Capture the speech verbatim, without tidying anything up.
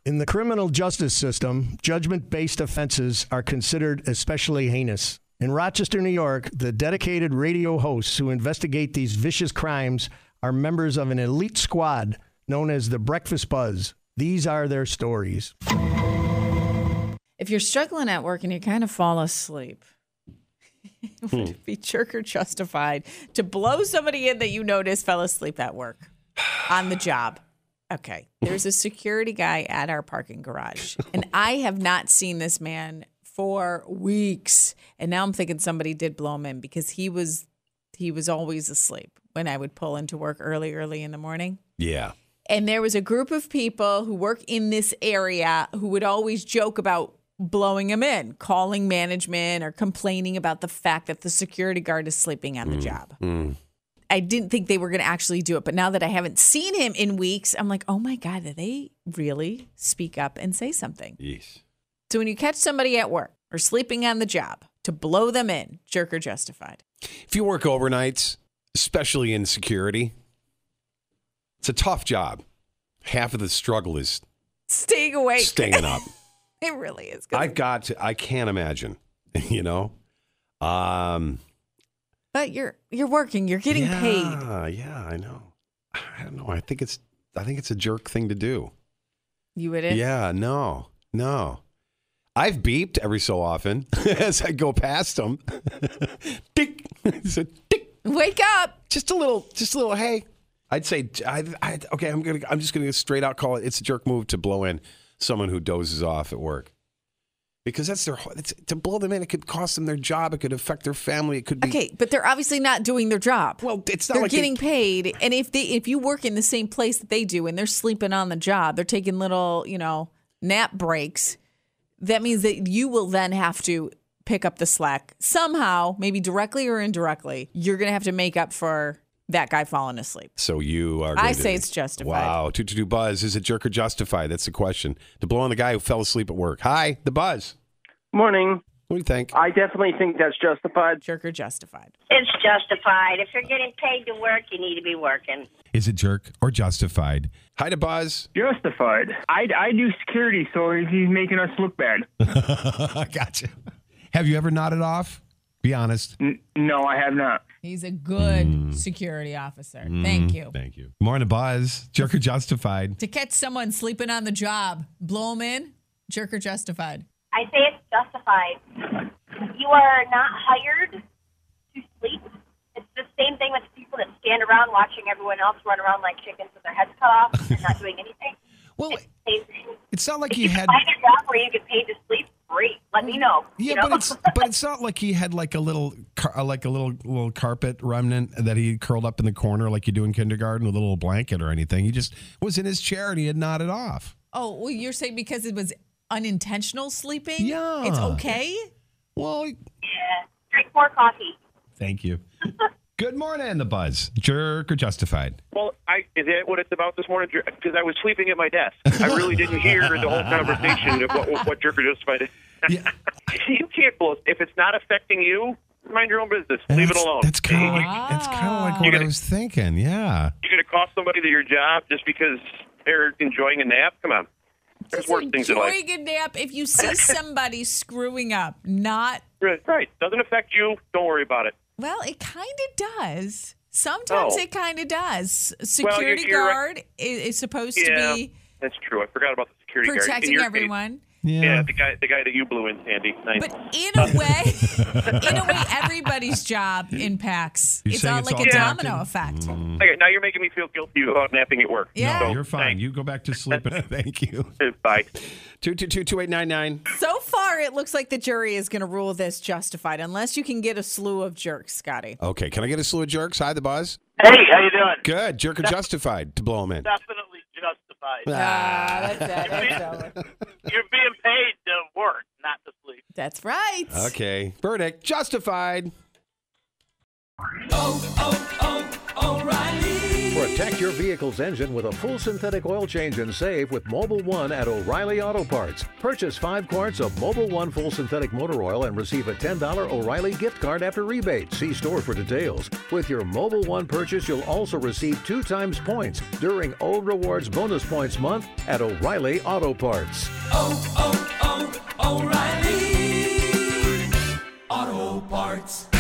In the criminal justice system, judgment-based offenses are considered especially heinous. In Rochester, New York, the dedicated radio hosts who investigate these vicious crimes are members of an elite squad known as the Breakfast Buzz. These are their stories. If you're struggling at work and you kind of fall asleep, would it be jerk or justified to blow somebody in that you notice fell asleep at work on the job? Okay, there's a security guy at our parking garage, and I have not seen this man for weeks. And now I'm thinking somebody did blow him in because he was he was always asleep when I would pull into work early, early in the morning. Yeah. And there was a group of people who work in this area who would always joke about blowing him in, calling management or complaining about the fact that the security guard is sleeping on the mm, job. Mm. I didn't think they were going to actually do it. But now that I haven't seen him in weeks, I'm like, oh, my God, did they really speak up and say something? Yes. So when you catch somebody at work or sleeping on the job, to blow them in, jerk or justified? If you work overnights, especially in security, it's a tough job. Half of the struggle is staying awake. Staying up. It really is. I've got to, I can't imagine, you know. Um, but you're you're working, you're getting yeah, paid. Yeah, yeah, I know. I don't know. I think it's I think it's a jerk thing to do. You wouldn't? Yeah, no. No. I've beeped every so often as I go past them. Tick. So, tick. Wake up. Just a little just a little hey. I'd say I, I okay, I'm going to I'm just going to straight out call it it's a jerk move to blow in someone who dozes off at work. Because that's their it's, to blow them in, it could cost them their job. It could affect their family. It could be okay, but they're obviously not doing their job. Well, it's not they're like getting they, paid, and if they if you work in the same place that they do, and they're sleeping on the job, they're taking little you know nap breaks. That means that you will then have to pick up the slack somehow, maybe directly or indirectly. You're going to have to make up for that guy falling asleep. So you are. I going say to, it's justified. Wow, two two two Buzz, is it jerk or justified? That's the question. To blow on the guy who fell asleep at work. Hi, the Buzz. Morning. What do you think? I definitely think that's justified. Jerk or justified? It's justified. If you're getting paid to work, you need to be working. Is it jerk or justified? Hi to Buzz. Justified. I, I do security, so he's making us look bad. Gotcha. Have you ever nodded off? Be honest. N- no, I have not. He's a good mm. security officer. Mm. Thank you. Thank you. Morning, Buzz. Jerk or justified? To catch someone sleeping on the job, blow them in, jerk or justified? I say it's justified. You are not hired to sleep. It's the same thing with people that stand around watching everyone else run around like chickens with their heads cut off and not doing anything. Well, it's the same thing. It's not like if he you had. Find a job where you get paid to sleep. Great. Let me know. Yeah, you know? but it's but it's not like he had like a little car, like a little little carpet remnant that he curled up in the corner like you do in kindergarten with a little blanket or anything. He just was in his chair and he had nodded off. Oh, well, you're saying because it was unintentional sleeping? Yeah, it's okay. Well, yeah. Drink more coffee. Thank you. Good morning, the Buzz. Jerk or justified? Well, I, is that what it's about this morning? Because I was sleeping at my desk. I really didn't hear the whole conversation of what, what jerk or justified is. Yeah. You can't blow. If it's not affecting you, mind your own business. And Leave it alone. That's kind of like that's kind of like what gonna, I was thinking. Yeah. You're going to cost somebody their job just because they're enjoying a nap? Come on. There's Just worse things in life. Enjoying a nap. If you see somebody screwing up, not right, right. Doesn't affect you. Don't worry about it. Well, it kind of does. Sometimes oh. it kind of does. Security well, you're, you're guard right. is, is supposed yeah, to be. That's true. I forgot about the security guard. Protecting everyone. Yeah. yeah, the guy, the guy that you blew in, Sandy. Nice. But in a way, in a way, everybody's job impacts. You're it's all it's like all a connected? domino effect. Mm. Okay, now you're making me feel guilty about napping at work. Yeah, no, so, you're fine. thanks. You go back to sleep. Thank you. Bye. Two two two two eight nine nine. So far, it looks like the jury is going to rule this justified, unless you can get a slew of jerks, Scotty. Okay, can I get a slew of jerks? Hi, the Buzz. Hey, how you doing? Good. Jerk or justified to blow him in? Definitely justified. Ah, that's it. That's it. You're being paid to work, not to sleep. That's right. Okay. Verdict. Justified. Oh, oh, oh, O'Reilly. Protect your vehicle's engine with a full synthetic oil change and save with Mobil one at O'Reilly Auto Parts. Purchase five quarts of Mobil one full synthetic motor oil and receive a ten dollars O'Reilly gift card after rebate. See store for details. With your Mobil one purchase, you'll also receive two times points during O Rewards Bonus Points Month at O'Reilly Auto Parts. Oh, oh, oh, O'Reilly Auto Parts.